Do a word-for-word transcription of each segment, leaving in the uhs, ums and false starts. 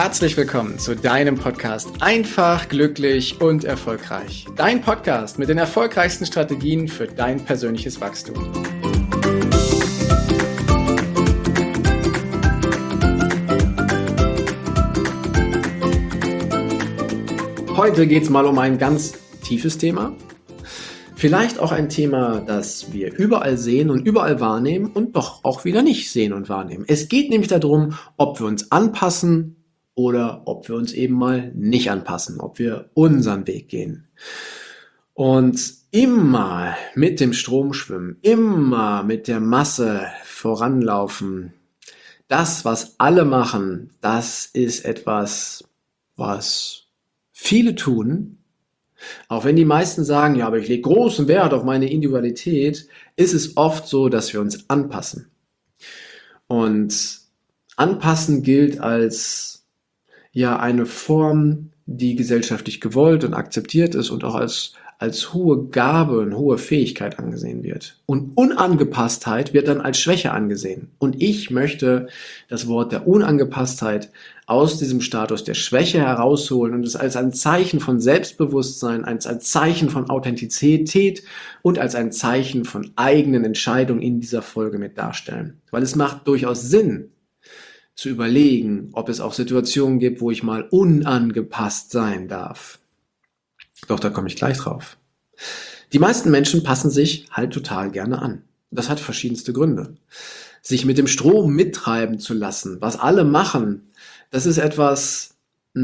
Herzlich willkommen zu deinem Podcast Einfach, glücklich und erfolgreich. Dein Podcast mit den erfolgreichsten Strategien für dein persönliches Wachstum. Heute geht es mal um ein ganz tiefes Thema. Vielleicht auch ein Thema, das wir überall sehen und überall wahrnehmen und doch auch wieder nicht sehen und wahrnehmen. Es geht nämlich darum, ob wir uns anpassen oder ob wir uns eben mal nicht anpassen, ob wir unseren Weg gehen. Und immer mit dem Strom schwimmen, immer mit der Masse voranlaufen. Das, was alle machen, das ist etwas, was viele tun. Auch wenn die meisten sagen, ja, aber ich lege großen Wert auf meine Individualität, ist es oft so, dass wir uns anpassen. Und anpassen gilt als ja eine Form, die gesellschaftlich gewollt und akzeptiert ist und auch als, als hohe Gabe und hohe Fähigkeit angesehen wird. Und Unangepasstheit wird dann als Schwäche angesehen. Und ich möchte das Wort der Unangepasstheit aus diesem Status der Schwäche herausholen und es als ein Zeichen von Selbstbewusstsein, als ein Zeichen von Authentizität und als ein Zeichen von eigenen Entscheidungen in dieser Folge mit darstellen. Weil es macht durchaus Sinn, zu überlegen, ob es auch Situationen gibt, wo ich mal unangepasst sein darf. Doch da komme ich gleich drauf. Die meisten Menschen passen sich halt total gerne an. Das hat verschiedenste Gründe. Sich mit dem Strom mittreiben zu lassen, was alle machen, das ist etwas,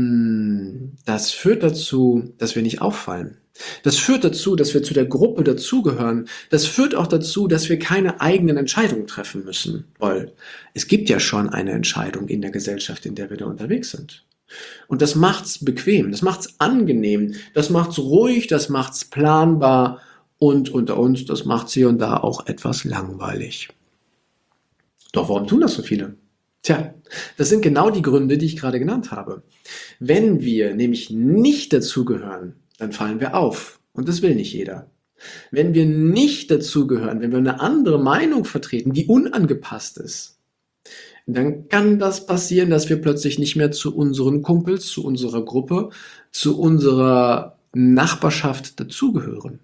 das führt dazu, dass wir nicht auffallen. Das führt dazu, dass wir zu der Gruppe dazugehören. Das führt auch dazu, dass wir keine eigenen Entscheidungen treffen müssen, weil es gibt ja schon eine Entscheidung in der Gesellschaft, in der wir da unterwegs sind. Und das macht's bequem, das macht's angenehm, das macht's ruhig, das macht's planbar und unter uns, das macht's hier und da auch etwas langweilig. Doch warum tun das so viele? Tja, das sind genau die Gründe, die ich gerade genannt habe. Wenn wir nämlich nicht dazugehören, dann fallen wir auf. Und das will nicht jeder. Wenn wir nicht dazugehören, wenn wir eine andere Meinung vertreten, die unangepasst ist, dann kann das passieren, dass wir plötzlich nicht mehr zu unseren Kumpels, zu unserer Gruppe, zu unserer Nachbarschaft dazugehören.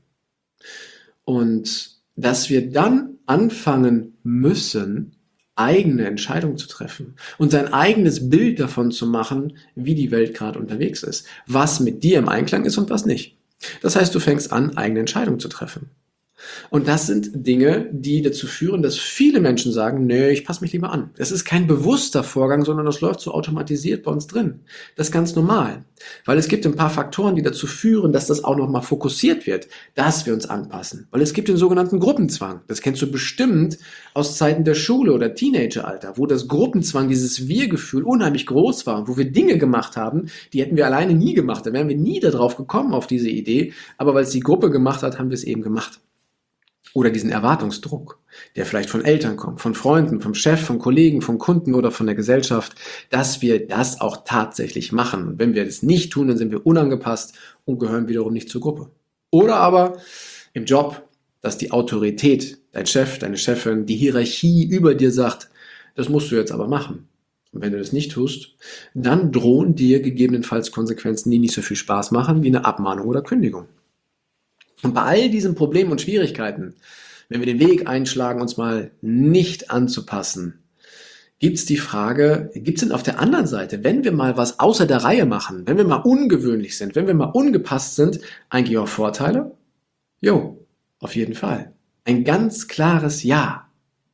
Und dass wir dann anfangen müssen, eigene Entscheidungen zu treffen und sein eigenes Bild davon zu machen, wie die Welt gerade unterwegs ist, was mit dir im Einklang ist und was nicht. Das heißt, du fängst an, eigene Entscheidungen zu treffen. Und das sind Dinge, die dazu führen, dass viele Menschen sagen, nee, ich passe mich lieber an. Das ist kein bewusster Vorgang, sondern das läuft so automatisiert bei uns drin. Das ist ganz normal, weil es gibt ein paar Faktoren, die dazu führen, dass das auch nochmal fokussiert wird, dass wir uns anpassen. Weil es gibt den sogenannten Gruppenzwang. Das kennst du bestimmt aus Zeiten der Schule oder Teenageralter, wo das Gruppenzwang, dieses Wir-Gefühl unheimlich groß war und wo wir Dinge gemacht haben, die hätten wir alleine nie gemacht. Da wären wir nie darauf gekommen, auf diese Idee. Aber weil es die Gruppe gemacht hat, haben wir es eben gemacht. Oder diesen Erwartungsdruck, der vielleicht von Eltern kommt, von Freunden, vom Chef, von Kollegen, von Kunden oder von der Gesellschaft, dass wir das auch tatsächlich machen. Und wenn wir das nicht tun, dann sind wir unangepasst und gehören wiederum nicht zur Gruppe. Oder aber im Job, dass die Autorität, dein Chef, deine Chefin, die Hierarchie über dir sagt, das musst du jetzt aber machen. Und wenn du das nicht tust, dann drohen dir gegebenenfalls Konsequenzen, die nicht so viel Spaß machen, wie eine Abmahnung oder Kündigung. Und bei all diesen Problemen und Schwierigkeiten, wenn wir den Weg einschlagen, uns mal nicht anzupassen, gibt es die Frage, gibt es denn auf der anderen Seite, wenn wir mal was außer der Reihe machen, wenn wir mal ungewöhnlich sind, wenn wir mal ungepasst sind, eigentlich auch Vorteile? Jo, auf jeden Fall. Ein ganz klares Ja.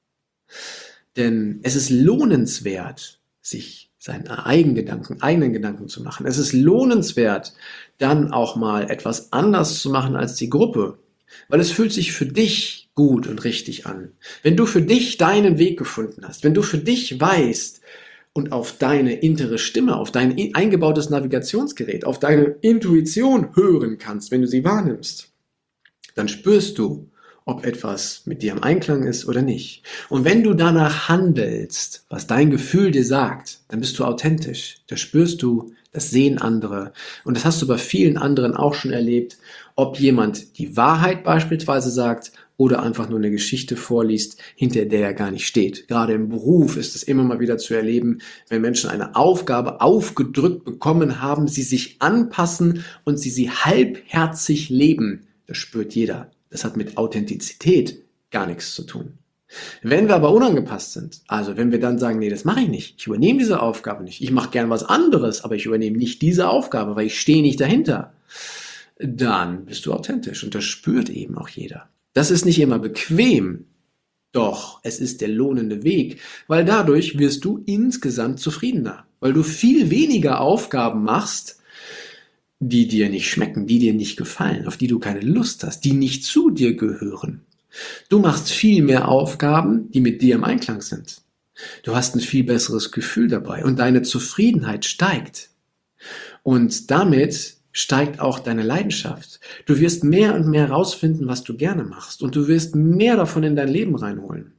Denn es ist lohnenswert, sich seine eigenen Gedanken, eigenen Gedanken zu machen. Es ist lohnenswert, dann auch mal etwas anders zu machen als die Gruppe, weil es fühlt sich für dich gut und richtig an. Wenn du für dich deinen Weg gefunden hast, wenn du für dich weißt und auf deine innere Stimme, auf dein eingebautes Navigationsgerät, auf deine Intuition hören kannst, wenn du sie wahrnimmst, dann spürst du, ob etwas mit dir im Einklang ist oder nicht. Und wenn du danach handelst, was dein Gefühl dir sagt, dann bist du authentisch. Das spürst du, das sehen andere. Und das hast du bei vielen anderen auch schon erlebt, ob jemand die Wahrheit beispielsweise sagt oder einfach nur eine Geschichte vorliest, hinter der er gar nicht steht. Gerade im Beruf ist es immer mal wieder zu erleben, wenn Menschen eine Aufgabe aufgedrückt bekommen haben, sie sich anpassen und sie sie halbherzig leben. Das spürt jeder. Das hat mit Authentizität gar nichts zu tun. Wenn wir aber unangepasst sind, also wenn wir dann sagen, nee, das mache ich nicht, ich übernehme diese Aufgabe nicht, ich mache gern was anderes, aber ich übernehme nicht diese Aufgabe, weil ich stehe nicht dahinter, dann bist du authentisch und das spürt eben auch jeder. Das ist nicht immer bequem, doch es ist der lohnende Weg, weil dadurch wirst du insgesamt zufriedener, weil du viel weniger Aufgaben machst, die dir nicht schmecken, die dir nicht gefallen, auf die du keine Lust hast, die nicht zu dir gehören. Du machst viel mehr Aufgaben, die mit dir im Einklang sind. Du hast ein viel besseres Gefühl dabei und deine Zufriedenheit steigt. Und damit steigt auch deine Leidenschaft. Du wirst mehr und mehr rausfinden, was du gerne machst und du wirst mehr davon in dein Leben reinholen.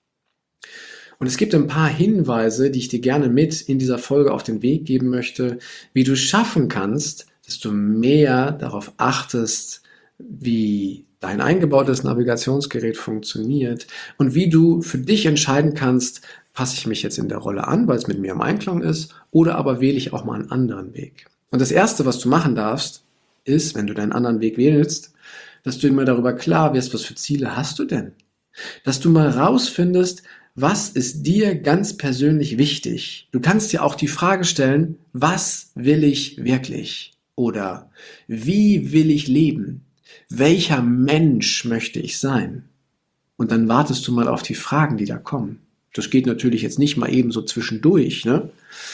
Und es gibt ein paar Hinweise, die ich dir gerne mit in dieser Folge auf den Weg geben möchte, wie du schaffen kannst, dass du mehr darauf achtest, wie dein eingebautes Navigationsgerät funktioniert und wie du für dich entscheiden kannst, passe ich mich jetzt in der Rolle an, weil es mit mir im Einklang ist, oder aber wähle ich auch mal einen anderen Weg. Und das Erste, was du machen darfst, ist, wenn du deinen anderen Weg wählst, dass du dir mal darüber klar wirst, was für Ziele hast du denn? Dass du mal rausfindest, was ist dir ganz persönlich wichtig? Du kannst dir auch die Frage stellen, was will ich wirklich? Oder wie will ich leben? Welcher Mensch möchte ich sein? Und dann wartest du mal auf die Fragen, die da kommen. Das geht natürlich jetzt nicht mal eben so zwischendurch, ne?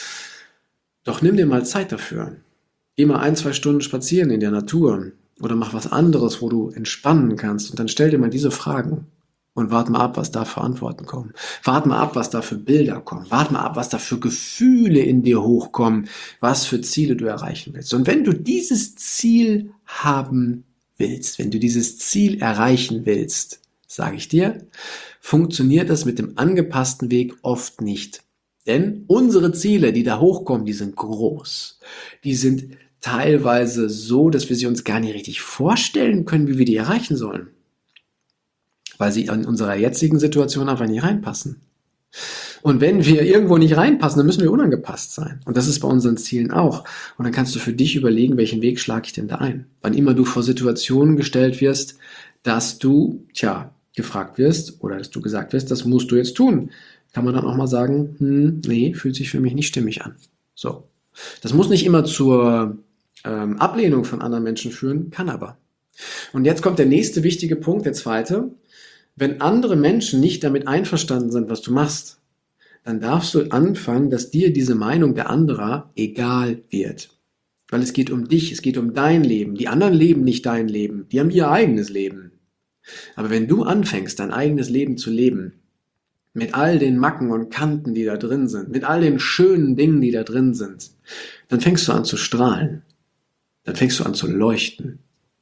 Doch nimm dir mal Zeit dafür. Geh mal ein, zwei Stunden spazieren in der Natur oder mach was anderes, wo du entspannen kannst und dann stell dir mal diese Fragen und warte mal ab, was da für Antworten kommen. Warte mal ab, was da für Bilder kommen. Warte mal ab, was da für Gefühle in dir hochkommen, was für Ziele du erreichen willst. Und wenn du dieses Ziel haben willst, wenn du dieses Ziel erreichen willst, sage ich dir, funktioniert das mit dem angepassten Weg oft nicht. Denn unsere Ziele, die da hochkommen, die sind groß. Die sind teilweise so, dass wir sie uns gar nicht richtig vorstellen können, wie wir die erreichen sollen. Weil sie in unserer jetzigen Situation einfach nicht reinpassen. Und wenn wir irgendwo nicht reinpassen, dann müssen wir unangepasst sein. Und das ist bei unseren Zielen auch. Und dann kannst du für dich überlegen, welchen Weg schlage ich denn da ein? Wann immer du vor Situationen gestellt wirst, dass du, tja, gefragt wirst oder dass du gesagt wirst, das musst du jetzt tun, kann man dann auch mal sagen, hm, nee, fühlt sich für mich nicht stimmig an. So. Das muss nicht immer zur ähm, Ablehnung von anderen Menschen führen, kann aber. Und jetzt kommt der nächste wichtige Punkt, der zweite. Wenn andere Menschen nicht damit einverstanden sind, was du machst, dann darfst du anfangen, dass dir diese Meinung der anderen egal wird. Weil es geht um dich, es geht um dein Leben. Die anderen leben nicht dein Leben, die haben ihr eigenes Leben. Aber wenn du anfängst, dein eigenes Leben zu leben, mit all den Macken und Kanten, die da drin sind, mit all den schönen Dingen, die da drin sind, dann fängst du an zu strahlen. Dann fängst du an zu leuchten.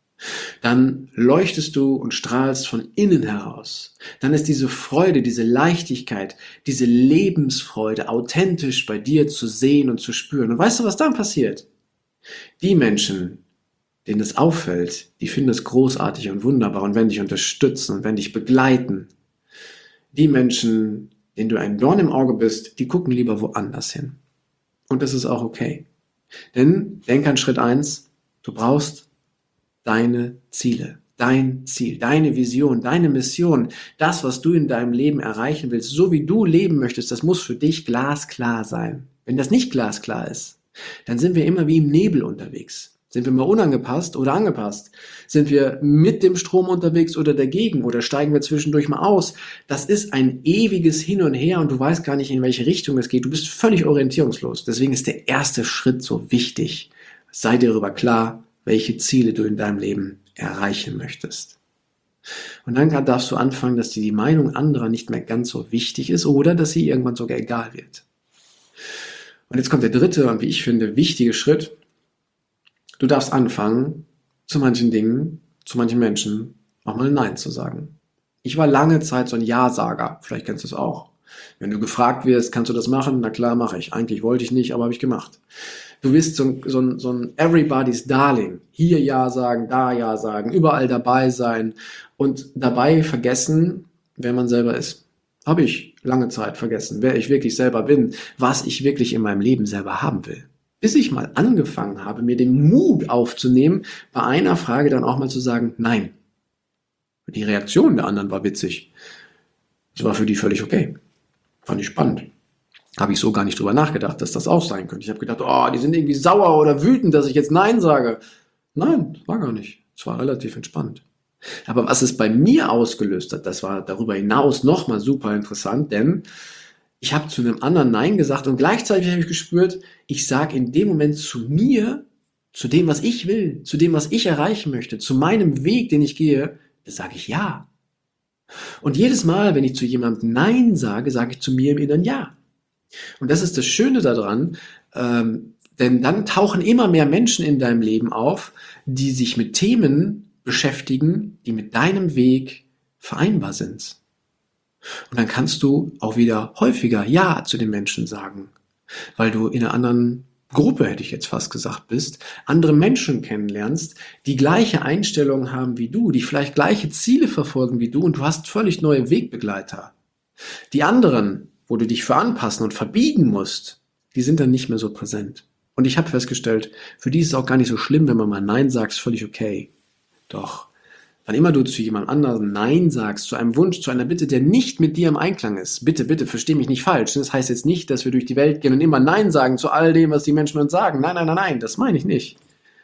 Dann leuchtest du und strahlst von innen heraus. Dann ist diese Freude, diese Leichtigkeit, diese Lebensfreude authentisch bei dir zu sehen und zu spüren. Und weißt du, was dann passiert? Die Menschen, denen das auffällt, die finden es großartig und wunderbar und werden dich unterstützen und werden dich begleiten. Die Menschen, denen du ein Dorn im Auge bist, die gucken lieber woanders hin. Und das ist auch okay. Denn denk an Schritt eins, du brauchst deine Ziele, dein Ziel, deine Vision, deine Mission, das, was du in deinem Leben erreichen willst, so wie du leben möchtest, das muss für dich glasklar sein. Wenn das nicht glasklar ist, dann sind wir immer wie im Nebel unterwegs. Sind wir mal unangepasst oder angepasst? Sind wir mit dem Strom unterwegs oder dagegen? Oder steigen wir zwischendurch mal aus? Das ist ein ewiges Hin und Her und du weißt gar nicht, in welche Richtung es geht. Du bist völlig orientierungslos. Deswegen ist der erste Schritt so wichtig. Sei dir darüber klar, welche Ziele du in deinem Leben erreichen möchtest. Und dann darfst du anfangen, dass dir die Meinung anderer nicht mehr ganz so wichtig ist oder dass sie irgendwann sogar egal wird. Und jetzt kommt der dritte und wie ich finde wichtige Schritt. Du darfst anfangen, zu manchen Dingen, zu manchen Menschen auch mal Nein zu sagen. Ich war lange Zeit so ein Ja-Sager, vielleicht kennst du es auch. Wenn du gefragt wirst, kannst du das machen? Na klar, mache ich. Eigentlich wollte ich nicht, aber habe ich gemacht. Du bist so ein, so ein, so ein Everybody's Darling. Hier Ja sagen, da Ja sagen, überall dabei sein und dabei vergessen, wer man selber ist. Habe ich lange Zeit vergessen, wer ich wirklich selber bin, was ich wirklich in meinem Leben selber haben will. Bis ich mal angefangen habe, mir den Mut aufzunehmen, bei einer Frage dann auch mal zu sagen, nein. Die Reaktion der anderen war witzig. Das war für die völlig okay. Fand ich spannend. Habe ich so gar nicht drüber nachgedacht, dass das auch sein könnte. Ich habe gedacht, oh, die sind irgendwie sauer oder wütend, dass ich jetzt Nein sage. Nein, war gar nicht. Es war relativ entspannt. Aber was es bei mir ausgelöst hat, das war darüber hinaus nochmal super interessant, denn ich habe zu einem anderen Nein gesagt und gleichzeitig habe ich gespürt, ich sage in dem Moment zu mir, zu dem, was ich will, zu dem, was ich erreichen möchte, zu meinem Weg, den ich gehe, sage ich Ja. Und jedes Mal, wenn ich zu jemandem Nein sage, sage ich zu mir im Inneren Ja. Und das ist das Schöne daran, ähm, denn dann tauchen immer mehr Menschen in deinem Leben auf, die sich mit Themen beschäftigen, die mit deinem Weg vereinbar sind. Und dann kannst du auch wieder häufiger Ja zu den Menschen sagen, weil du in einer anderen Gruppe, hätte ich jetzt fast gesagt, bist, andere Menschen kennenlernst, die gleiche Einstellungen haben wie du, die vielleicht gleiche Ziele verfolgen wie du und du hast völlig neue Wegbegleiter. Die anderen, wo du dich für anpassen und verbiegen musst, die sind dann nicht mehr so präsent. Und ich habe festgestellt, für die ist es auch gar nicht so schlimm, wenn man mal Nein sagt, ist völlig okay. Doch, wann immer du zu jemand anderem Nein sagst, zu einem Wunsch, zu einer Bitte, der nicht mit dir im Einklang ist, bitte, bitte, versteh mich nicht falsch. Das heißt jetzt nicht, dass wir durch die Welt gehen und immer Nein sagen zu all dem, was die Menschen uns sagen. Nein, nein, nein, nein, das meine ich nicht.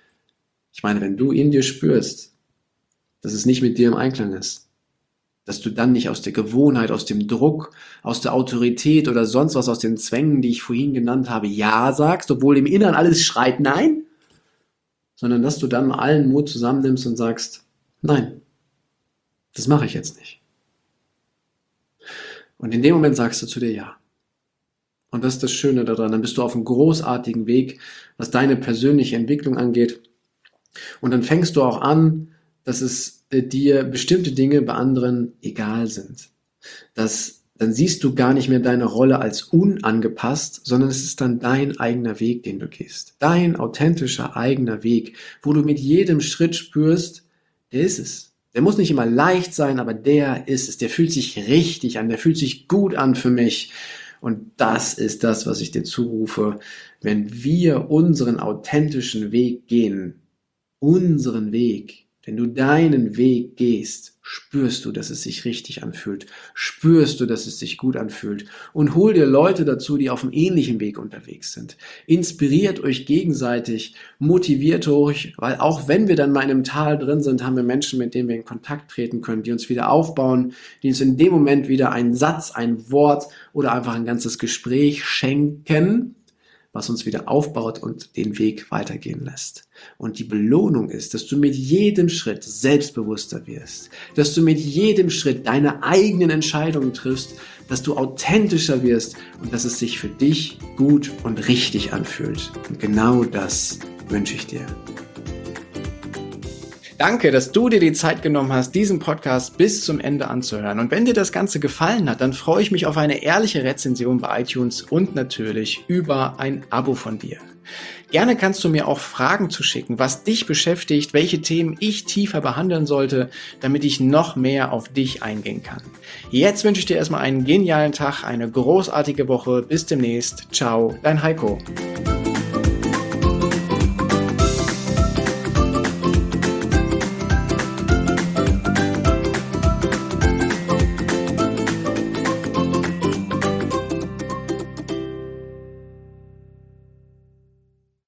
Ich meine, wenn du in dir spürst, dass es nicht mit dir im Einklang ist, dass du dann nicht aus der Gewohnheit, aus dem Druck, aus der Autorität oder sonst was, aus den Zwängen, die ich vorhin genannt habe, Ja sagst, obwohl im Inneren alles schreit Nein, sondern dass du dann mal allen Mut zusammennimmst und sagst, nein, das mache ich jetzt nicht. Und in dem Moment sagst du zu dir Ja. Und das ist das Schöne daran, dann bist du auf einem großartigen Weg, was deine persönliche Entwicklung angeht. Und dann fängst du auch an, dass es dir bestimmte Dinge bei anderen egal sind. Das, dann siehst du gar nicht mehr deine Rolle als unangepasst, sondern es ist dann dein eigener Weg, den du gehst. Dein authentischer eigener Weg, wo du mit jedem Schritt spürst, der ist es. Der muss nicht immer leicht sein, aber der ist es. Der fühlt sich richtig an, der fühlt sich gut an für mich. Und das ist das, was ich dir zurufe. Wenn wir unseren authentischen Weg gehen, unseren Weg, wenn du deinen Weg gehst, spürst du, dass es sich richtig anfühlt, spürst du, dass es sich gut anfühlt und hol dir Leute dazu, die auf einem ähnlichen Weg unterwegs sind. Inspiriert euch gegenseitig, motiviert euch, weil auch wenn wir dann mal in einem Tal drin sind, haben wir Menschen, mit denen wir in Kontakt treten können, die uns wieder aufbauen, die uns in dem Moment wieder einen Satz, ein Wort oder einfach ein ganzes Gespräch schenken, was uns wieder aufbaut und den Weg weitergehen lässt. Und die Belohnung ist, dass du mit jedem Schritt selbstbewusster wirst, dass du mit jedem Schritt deine eigenen Entscheidungen triffst, dass du authentischer wirst und dass es sich für dich gut und richtig anfühlt. Und genau das wünsche ich dir. Danke, dass du dir die Zeit genommen hast, diesen Podcast bis zum Ende anzuhören. Und wenn dir das Ganze gefallen hat, dann freue ich mich auf eine ehrliche Rezension bei iTunes und natürlich über ein Abo von dir. Gerne kannst du mir auch Fragen zuschicken, was dich beschäftigt, welche Themen ich tiefer behandeln sollte, damit ich noch mehr auf dich eingehen kann. Jetzt wünsche ich dir erstmal einen genialen Tag, eine großartige Woche. Bis demnächst. Ciao, dein Heiko.